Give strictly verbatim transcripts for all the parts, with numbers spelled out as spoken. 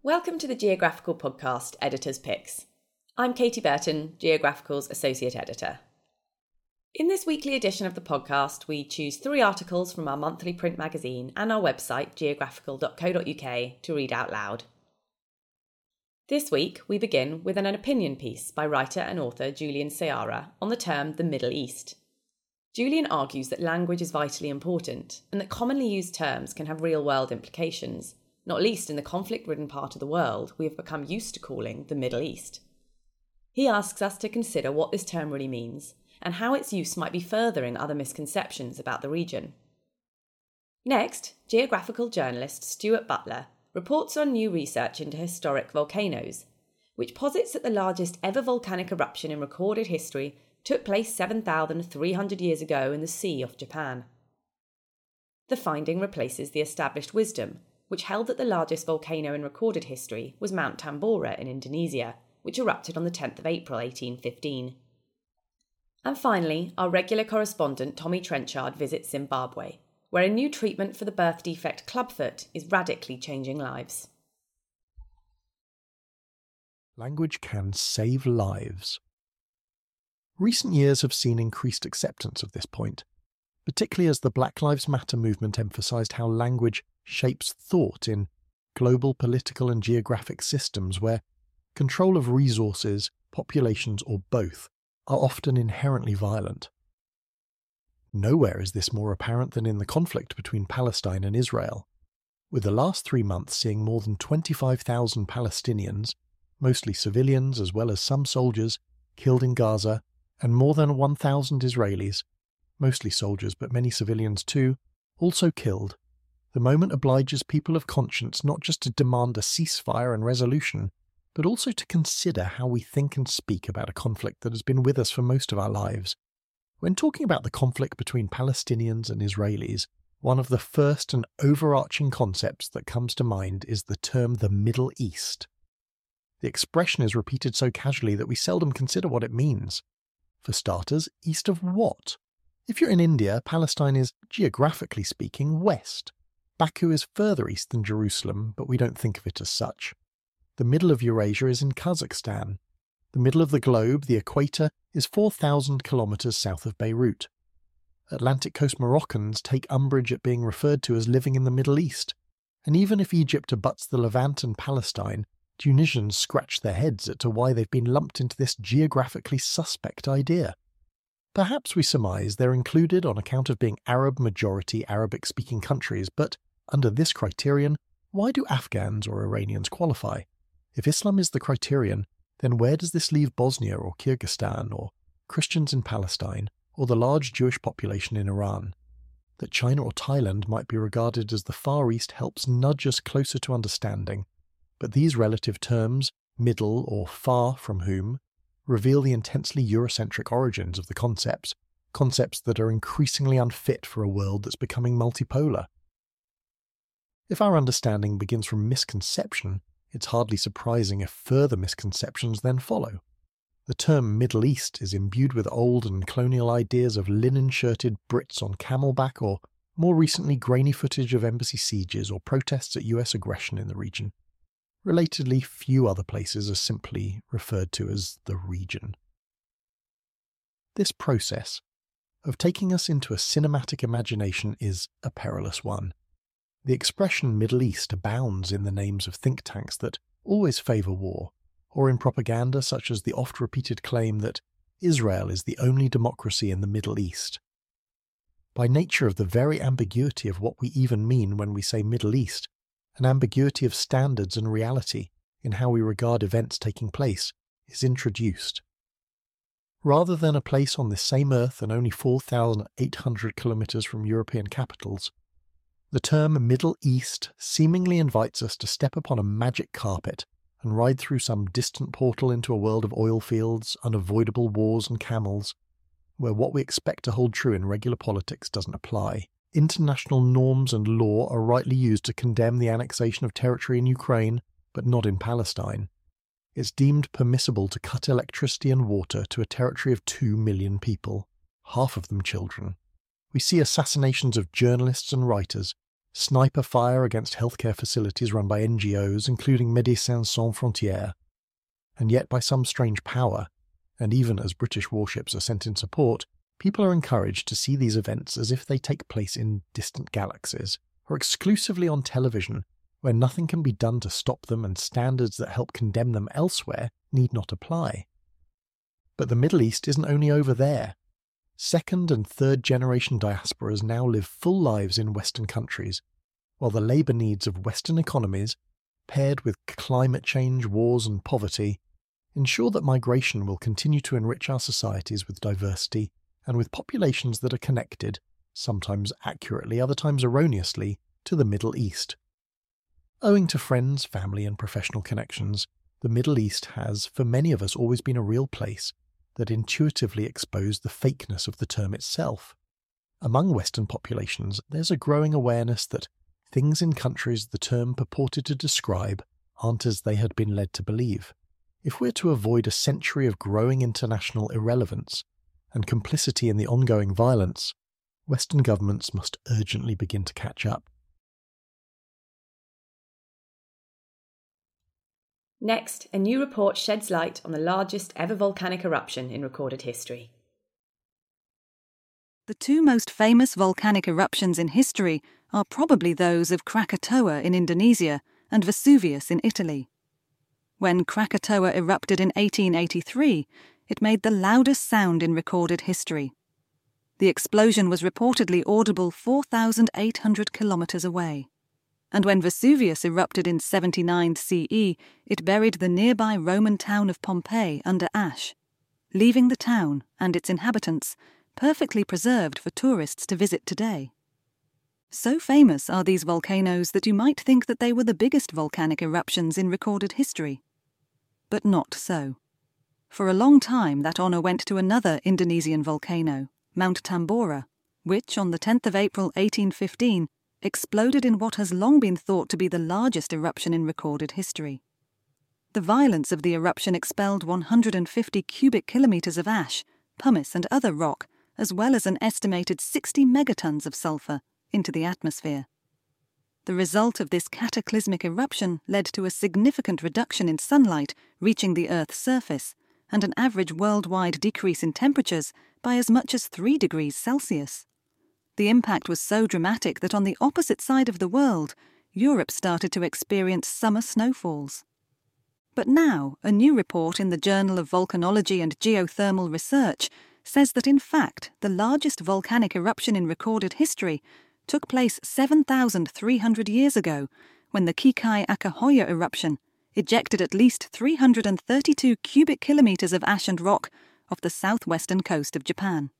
Welcome to the Geographical Podcast Editor's Picks. I'm Katie Burton, Geographical's Associate Editor. In this weekly edition of the podcast, we choose three articles from our monthly print magazine and our website, geographical dot co dot uk, to read out loud. This week, we begin with an opinion piece by writer and author Julian Seara on the term the Middle East. Julian argues that language is vitally important and that commonly used terms can have real-world implications, not least in the conflict-ridden part of the world we have become used to calling the Middle East. He asks us to consider what this term really means and how its use might be furthering other misconceptions about the region. Next, geographical journalist Stuart Butler reports on new research into historic volcanoes, which posits that the largest ever volcanic eruption in recorded history took place seven thousand three hundred years ago in the sea off Japan. The finding replaces the established wisdom, which held that the largest volcano in recorded history was Mount Tambora in Indonesia, which erupted on the tenth of April eighteen fifteen. And finally, our regular correspondent Tommy Trenchard visits Zimbabwe, where a new treatment for the birth defect clubfoot is radically changing lives. Language can save lives. Recent years have seen increased acceptance of this point, particularly as the Black Lives Matter movement emphasised how language shapes thought in global political and geographic systems where control of resources, populations, or both are often inherently violent. Nowhere is this more apparent than in the conflict between Palestine and Israel, with the last three months seeing more than twenty-five thousand Palestinians, mostly civilians as well as some soldiers, killed in Gaza, and more than one thousand Israelis, mostly soldiers but many civilians too, also killed. The moment obliges people of conscience not just to demand a ceasefire and resolution, but also to consider how we think and speak about a conflict that has been with us for most of our lives. When talking about the conflict between Palestinians and Israelis, one of the first and overarching concepts that comes to mind is the term the Middle East. The expression is repeated so casually that we seldom consider what it means. For starters, east of what? If you're in India, Palestine is, geographically speaking, west. Baku is further east than Jerusalem, but we don't think of it as such. The middle of Eurasia is in Kazakhstan. The middle of the globe, the equator, is four thousand kilometres south of Beirut. Atlantic coast Moroccans take umbrage at being referred to as living in the Middle East, and even if Egypt abuts the Levant and Palestine, Tunisians scratch their heads as to why they've been lumped into this geographically suspect idea. Perhaps we surmise they're included on account of being Arab-majority Arabic-speaking countries, but under this criterion, why do Afghans or Iranians qualify? If Islam is the criterion, then where does this leave Bosnia or Kyrgyzstan or Christians in Palestine or the large Jewish population in Iran? That China or Thailand might be regarded as the Far East helps nudge us closer to understanding, but these relative terms, middle or far from whom, reveal the intensely Eurocentric origins of the concepts, concepts that are increasingly unfit for a world that's becoming multipolar. If our understanding begins from misconception, it's hardly surprising if further misconceptions then follow. The term Middle East is imbued with old and colonial ideas of linen-shirted Brits on camelback or, more recently, grainy footage of embassy sieges or protests at U S aggression in the region. Relatedly, few other places are simply referred to as the region. This process of taking us into a cinematic imagination is a perilous one. The expression Middle East abounds in the names of think tanks that always favour war, or in propaganda such as the oft-repeated claim that Israel is the only democracy in the Middle East. By nature of the very ambiguity of what we even mean when we say Middle East, an ambiguity of standards and reality in how we regard events taking place is introduced. Rather than a place on this same earth and only four thousand eight hundred kilometres from European capitals, the term Middle East seemingly invites us to step upon a magic carpet and ride through some distant portal into a world of oil fields, unavoidable wars and camels, where what we expect to hold true in regular politics doesn't apply. International norms and law are rightly used to condemn the annexation of territory in Ukraine, but not in Palestine. It's deemed permissible to cut electricity and water to a territory of two million people, half of them children. We see assassinations of journalists and writers, sniper fire against healthcare facilities run by N G Os, including Médecins Sans Frontières. And yet, by some strange power, and even as British warships are sent in support, people are encouraged to see these events as if they take place in distant galaxies, or exclusively on television, where nothing can be done to stop them and standards that help condemn them elsewhere need not apply. But the Middle East isn't only over there. Second and third generation diasporas now live full lives in Western countries, while the labour needs of Western economies, paired with climate change, wars and poverty, ensure that migration will continue to enrich our societies with diversity and with populations that are connected, sometimes accurately, other times erroneously, to the Middle East. Owing to friends, family and professional connections, the Middle East has, for many of us, always been a real place that intuitively exposed the fakeness of the term itself. Among Western populations, there's a growing awareness that things in countries the term purported to describe aren't as they had been led to believe. If we're to avoid a century of growing international irrelevance and complicity in the ongoing violence, Western governments must urgently begin to catch up. Next, a new report sheds light on the largest ever volcanic eruption in recorded history. The two most famous volcanic eruptions in history are probably those of Krakatoa in Indonesia and Vesuvius in Italy. When Krakatoa erupted in eighteen eighty-three, it made the loudest sound in recorded history. The explosion was reportedly audible four thousand eight hundred kilometres away. And when Vesuvius erupted in seventy-nine C E, it buried the nearby Roman town of Pompeii under ash, leaving the town and its inhabitants perfectly preserved for tourists to visit today. So famous are these volcanoes that you might think that they were the biggest volcanic eruptions in recorded history. But not so. For a long time that honour went to another Indonesian volcano, Mount Tambora, which on the tenth of April eighteen fifteen exploded in what has long been thought to be the largest eruption in recorded history. The violence of the eruption expelled one hundred fifty cubic kilometres of ash, pumice and other rock, as well as an estimated sixty megatons of sulphur, into the atmosphere. The result of this cataclysmic eruption led to a significant reduction in sunlight reaching the Earth's surface and an average worldwide decrease in temperatures by as much as three degrees Celsius. The impact was so dramatic that on the opposite side of the world, Europe started to experience summer snowfalls. But now, a new report in the Journal of Volcanology and Geothermal Research says that in fact the largest volcanic eruption in recorded history took place seven thousand three hundred years ago, when the Kikai-Akahoya eruption ejected at least three hundred thirty-two cubic kilometres of ash and rock off the southwestern coast of Japan.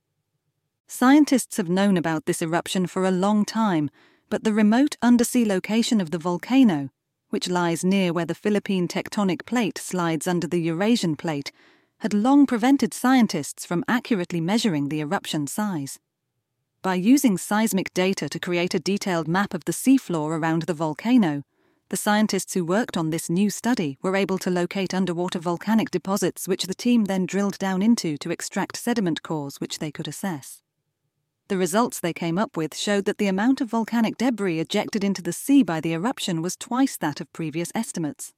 Scientists have known about this eruption for a long time, but the remote undersea location of the volcano, which lies near where the Philippine tectonic plate slides under the Eurasian plate, had long prevented scientists from accurately measuring the eruption size. By using seismic data to create a detailed map of the seafloor around the volcano, the scientists who worked on this new study were able to locate underwater volcanic deposits which the team then drilled down into to extract sediment cores which they could assess. The results they came up with showed that the amount of volcanic debris ejected into the sea by the eruption was twice that of previous estimates.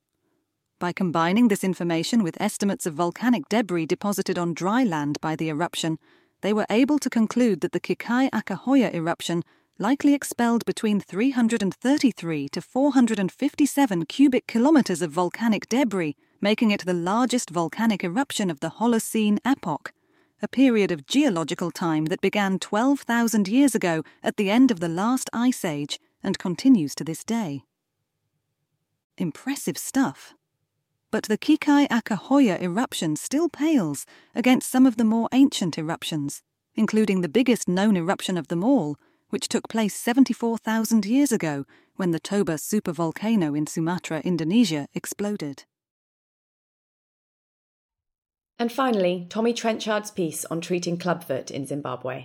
By combining this information with estimates of volcanic debris deposited on dry land by the eruption, they were able to conclude that the Kikai-Akahoya eruption likely expelled between three hundred thirty-three to four hundred fifty-seven cubic kilometres of volcanic debris, making it the largest volcanic eruption of the Holocene epoch, a period of geological time that began twelve thousand years ago at the end of the last ice age and continues to this day. Impressive stuff. But the Kikai-Akahoya eruption still pales against some of the more ancient eruptions, including the biggest known eruption of them all, which took place seventy-four thousand years ago when the Toba supervolcano in Sumatra, Indonesia, exploded. And finally, Tommy Trenchard's piece on treating clubfoot in Zimbabwe.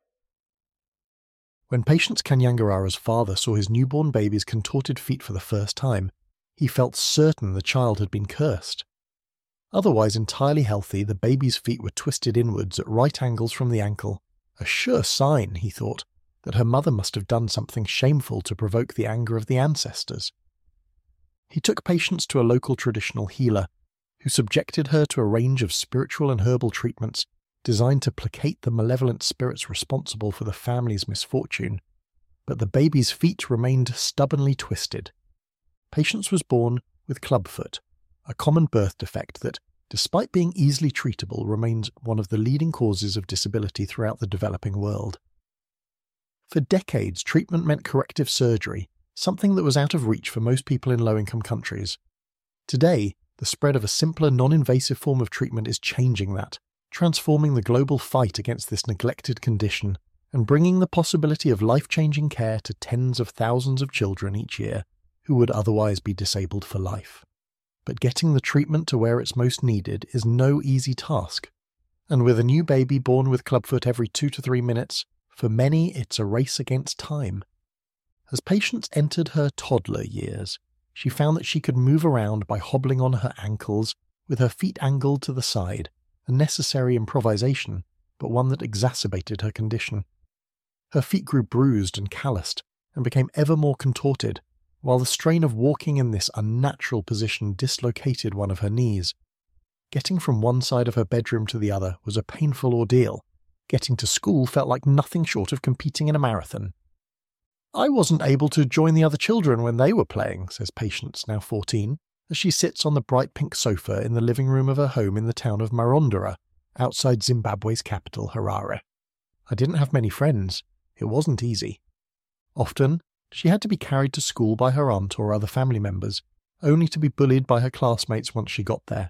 When Patience Kanyangara's father saw his newborn baby's contorted feet for the first time, he felt certain the child had been cursed. Otherwise entirely healthy, the baby's feet were twisted inwards at right angles from the ankle, a sure sign, he thought, that her mother must have done something shameful to provoke the anger of the ancestors. He took Patience to a local traditional healer, who subjected her to a range of spiritual and herbal treatments designed to placate the malevolent spirits responsible for the family's misfortune, but the baby's feet remained stubbornly twisted. Patience was born with clubfoot, a common birth defect that, despite being easily treatable, remains one of the leading causes of disability throughout the developing world. For decades, treatment meant corrective surgery, something that was out of reach for most people in low-income countries. Today, the spread of a simpler, non-invasive form of treatment is changing that, transforming the global fight against this neglected condition and bringing the possibility of life-changing care to tens of thousands of children each year who would otherwise be disabled for life. But getting the treatment to where it's most needed is no easy task. And with a new baby born with clubfoot every two to three minutes, for many it's a race against time. As Patience entered her toddler years, she found that she could move around by hobbling on her ankles with her feet angled to the side, a necessary improvisation, but one that exacerbated her condition. Her feet grew bruised and calloused and became ever more contorted, while the strain of walking in this unnatural position dislocated one of her knees. Getting from one side of her bedroom to the other was a painful ordeal. Getting to school felt like nothing short of competing in a marathon. "I wasn't able to join the other children when they were playing," says Patience, now fourteen, as she sits on the bright pink sofa in the living room of her home in the town of Marondera, outside Zimbabwe's capital, Harare. "I didn't have many friends. It wasn't easy. Often, she had to be carried to school by her aunt or other family members, only to be bullied by her classmates once she got there.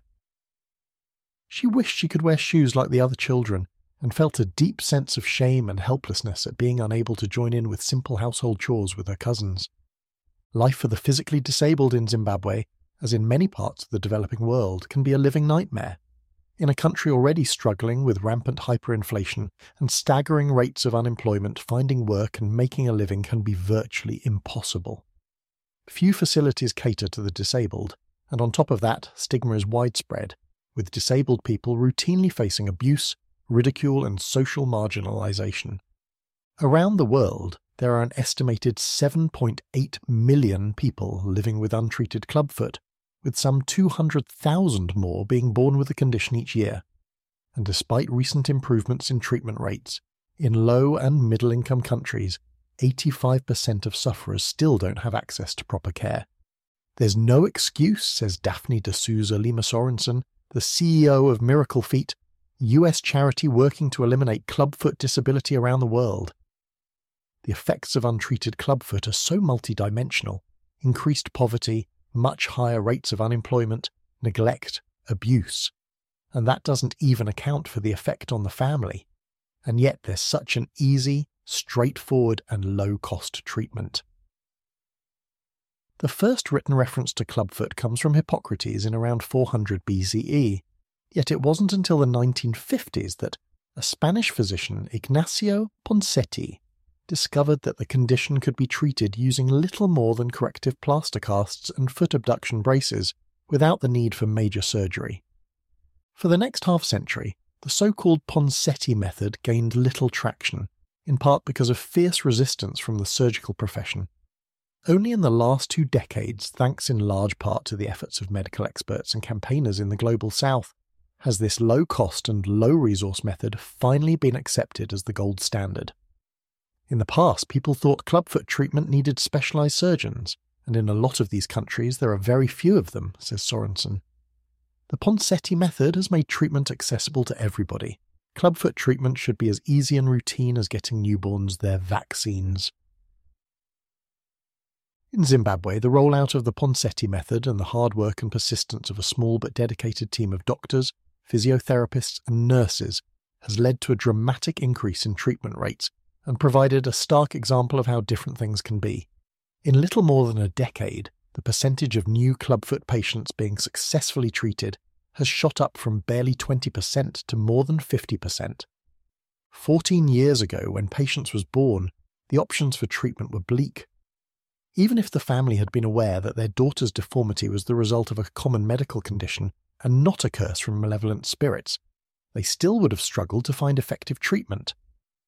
She wished she could wear shoes like the other children, and felt a deep sense of shame and helplessness at being unable to join in with simple household chores with her cousins. Life for the physically disabled in Zimbabwe, as in many parts of the developing world, can be a living nightmare. In a country already struggling with rampant hyperinflation and staggering rates of unemployment, finding work and making a living can be virtually impossible. Few facilities cater to the disabled, and on top of that, stigma is widespread, with disabled people routinely facing abuse, ridicule and social marginalization. Around the world, there are an estimated seven point eight million people living with untreated clubfoot, with some two hundred thousand more being born with the condition each year. And despite recent improvements in treatment rates, in low and middle-income countries, eighty-five percent of sufferers still don't have access to proper care. There's no excuse, says Daphne de Souza Lima Sorensen, the C E O of Miracle Feet, U S charity working to eliminate clubfoot disability around the world. The effects of untreated clubfoot are so multidimensional: increased poverty, much higher rates of unemployment, neglect, abuse. And that doesn't even account for the effect on the family. And yet there's such an easy, straightforward and low-cost treatment. The first written reference to clubfoot comes from Hippocrates in around four hundred B C E, yet it wasn't until the nineteen fifties that a Spanish physician, Ignacio Ponseti, discovered that the condition could be treated using little more than corrective plaster casts and foot abduction braces, without the need for major surgery. For the next half-century, the so-called Ponseti method gained little traction, in part because of fierce resistance from the surgical profession. Only in the last two decades, thanks in large part to the efforts of medical experts and campaigners in the global south, has this low-cost and low-resource method finally been accepted as the gold standard. In the past, people thought clubfoot treatment needed specialised surgeons, and in a lot of these countries there are very few of them, says Sorensen. The Ponseti method has made treatment accessible to everybody. Clubfoot treatment should be as easy and routine as getting newborns their vaccines. In Zimbabwe, the rollout of the Ponseti method and the hard work and persistence of a small but dedicated team of doctors, physiotherapists and nurses has led to a dramatic increase in treatment rates and provided a stark example of how different things can be. In little more than a decade, the percentage of new clubfoot patients being successfully treated has shot up from barely twenty percent to more than fifty percent. Fourteen years ago, when Patience was born, the options for treatment were bleak. Even if the family had been aware that their daughter's deformity was the result of a common medical condition and not a curse from malevolent spirits, they still would have struggled to find effective treatment.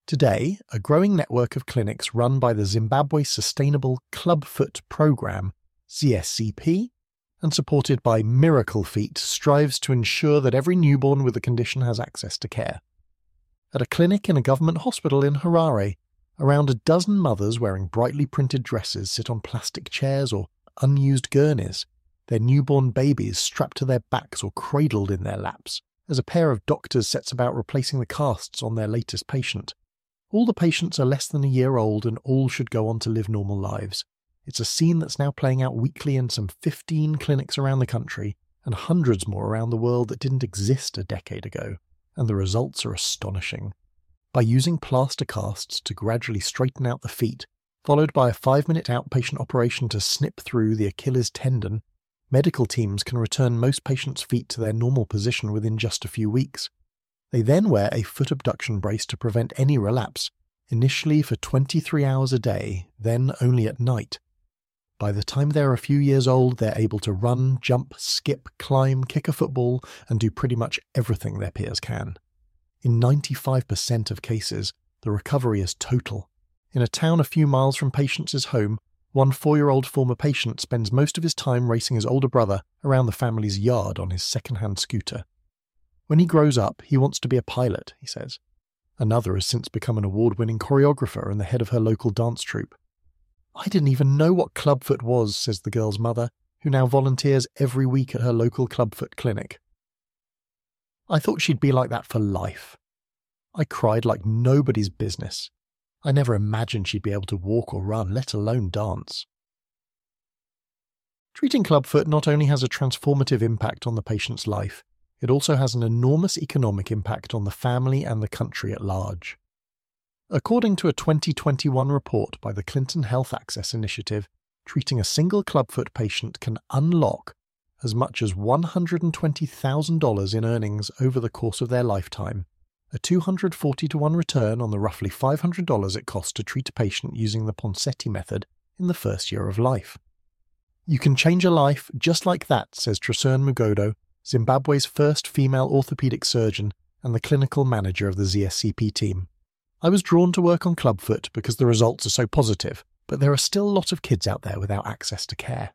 Today, a growing network of clinics run by the Zimbabwe Sustainable Clubfoot Programme, Z S C P, and supported by Miracle Feet, strives to ensure that every newborn with the condition has access to care. At a clinic in a government hospital in Harare, around a dozen mothers wearing brightly printed dresses sit on plastic chairs or unused gurneys, their newborn babies strapped to their backs or cradled in their laps, as a pair of doctors sets about replacing the casts on their latest patient. All the patients are less than a year old and all should go on to live normal lives. It's a scene that's now playing out weekly in some fifteen clinics around the country and hundreds more around the world that didn't exist a decade ago, and the results are astonishing. By using plaster casts to gradually straighten out the feet, followed by a five-minute outpatient operation to snip through the Achilles tendon, medical teams can return most patients' feet to their normal position within just a few weeks. They then wear a foot abduction brace to prevent any relapse, initially for twenty-three hours a day, then only at night. By the time they're a few years old, they're able to run, jump, skip, climb, kick a football, and do pretty much everything their peers can. In ninety-five percent of cases, the recovery is total. In a town a few miles from patients' home, one four-year-old former patient spends most of his time racing his older brother around the family's yard on his second-hand scooter. When he grows up, he wants to be a pilot, he says. Another has since become an award-winning choreographer and the head of her local dance troupe. I didn't even know what clubfoot was, says the girl's mother, who now volunteers every week at her local clubfoot clinic. I thought she'd be like that for life. I cried like nobody's business. I never imagined she'd be able to walk or run, let alone dance. Treating clubfoot not only has a transformative impact on the patient's life, it also has an enormous economic impact on the family and the country at large. According to a twenty twenty-one report by the Clinton Health Access Initiative, treating a single clubfoot patient can unlock as much as one hundred twenty thousand dollars in earnings over the course of their lifetime, a two hundred forty to one return on the roughly five hundred dollars it costs to treat a patient using the Ponseti method in the first year of life. You can change a life just like that, says Tresern Mugodo, Zimbabwe's first female orthopedic surgeon and the clinical manager of the Z S C P team. I was drawn to work on clubfoot because the results are so positive, but there are still a lot of kids out there without access to care.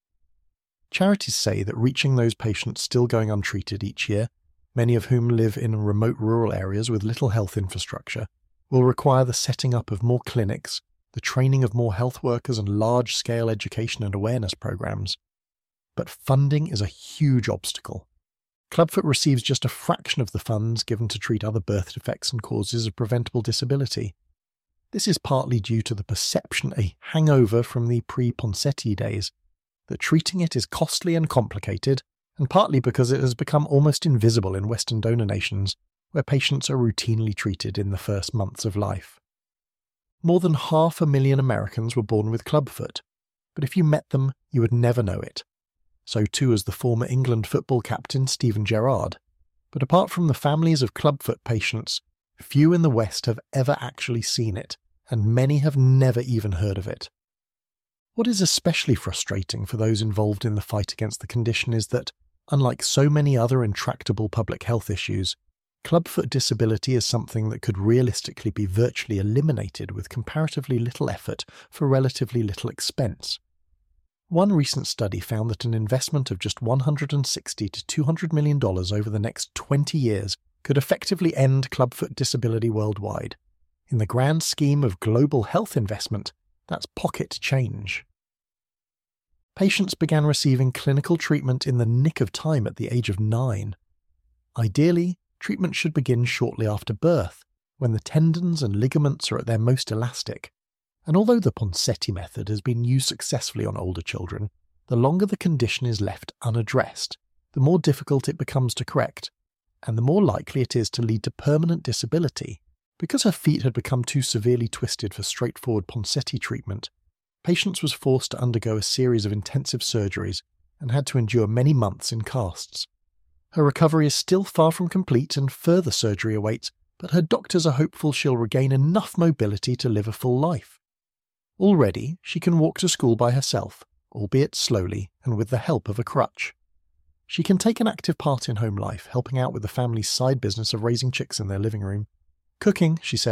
Charities say that reaching those patients still going untreated each year, many of whom live in remote rural areas with little health infrastructure, will require the setting up of more clinics, the training of more health workers and large-scale education and awareness programs. But funding is a huge obstacle. Clubfoot receives just a fraction of the funds given to treat other birth defects and causes of preventable disability. This is partly due to the perception, a hangover from the pre-Ponseti days, that treating it is costly and complicated, and partly because it has become almost invisible in Western donor nations, where patients are routinely treated in the first months of life. More than half a million Americans were born with clubfoot, but if you met them, you would never know it. So too is the former England football captain Steven Gerrard. But apart from the families of clubfoot patients, few in the West have ever actually seen it, and many have never even heard of it. What is especially frustrating for those involved in the fight against the condition is that, unlike so many other intractable public health issues, clubfoot disability is something that could realistically be virtually eliminated with comparatively little effort for relatively little expense. One recent study found that an investment of just one hundred sixty to two hundred million dollars over the next twenty years could effectively end clubfoot disability worldwide. In the grand scheme of global health investment, that's pocket change. Patients began receiving clinical treatment in the nick of time at the age of nine. Ideally, treatment should begin shortly after birth, when the tendons and ligaments are at their most elastic. And although the Ponseti method has been used successfully on older children, the longer the condition is left unaddressed, the more difficult it becomes to correct, and the more likely it is to lead to permanent disability. Because her feet had become too severely twisted for straightforward Ponseti treatment, Patience was forced to undergo a series of intensive surgeries and had to endure many months in casts. Her recovery is still far from complete and further surgery awaits, but her doctors are hopeful she'll regain enough mobility to live a full life. Already, she can walk to school by herself, albeit slowly and with the help of a crutch. She can take an active part in home life, helping out with the family's side business of raising chicks in their living room. Cooking, she says,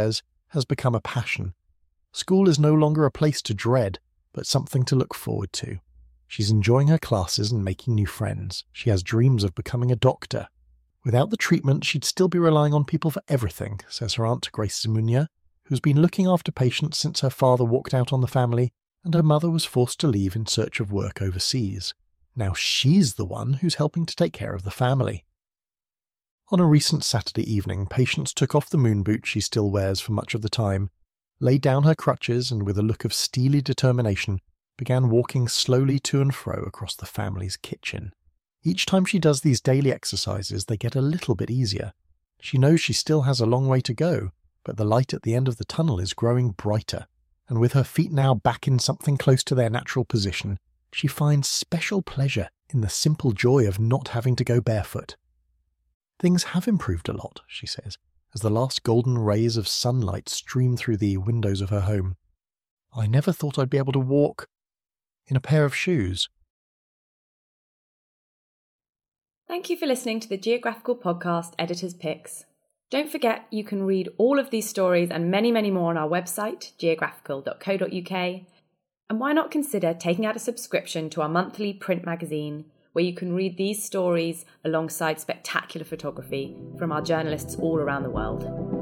has become a passion. School is no longer a place to dread, but something to look forward to. She's enjoying her classes and making new friends. She has dreams of becoming a doctor. Without the treatment, she'd still be relying on people for everything, says her aunt Grace Zimunya, who's been looking after patients since her father walked out on the family and her mother was forced to leave in search of work overseas. Now she's the one who's helping to take care of the family. On a recent Saturday evening, Patience took off the moon boot she still wears for much of the time, laid down her crutches and with a look of steely determination began walking slowly to and fro across the family's kitchen. Each time she does these daily exercises, they get a little bit easier. She knows she still has a long way to go, but the light at the end of the tunnel is growing brighter, and with her feet now back in something close to their natural position, she finds special pleasure in the simple joy of not having to go barefoot. Things have improved a lot, she says, as the last golden rays of sunlight stream through the windows of her home. I never thought I'd be able to walk in a pair of shoes. Thank you for listening to the Geographical Podcast Editor's Picks. Don't forget you can read all of these stories and many, many more on our website, geographical dot co dot uk. And why not consider taking out a subscription to our monthly print magazine, where you can read these stories alongside spectacular photography from our journalists all around the world.